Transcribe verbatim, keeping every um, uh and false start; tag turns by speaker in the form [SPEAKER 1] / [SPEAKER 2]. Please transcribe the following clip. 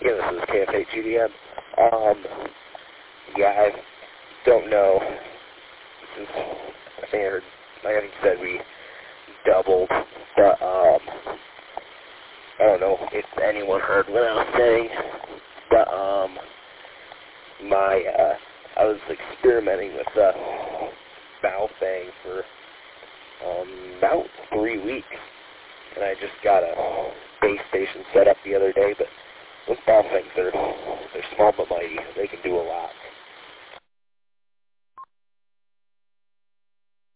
[SPEAKER 1] Yeah, this is K F A G D M. Um, yeah, I don't know. Since I think I heard, I haven't said we doubled, but um, I don't know if anyone heard what I was saying, but um, my, uh, I was experimenting with the bow thing for um, about three weeks, and I just got a base station set up the other day, but those bow things are, they're small but mighty. They can do a lot.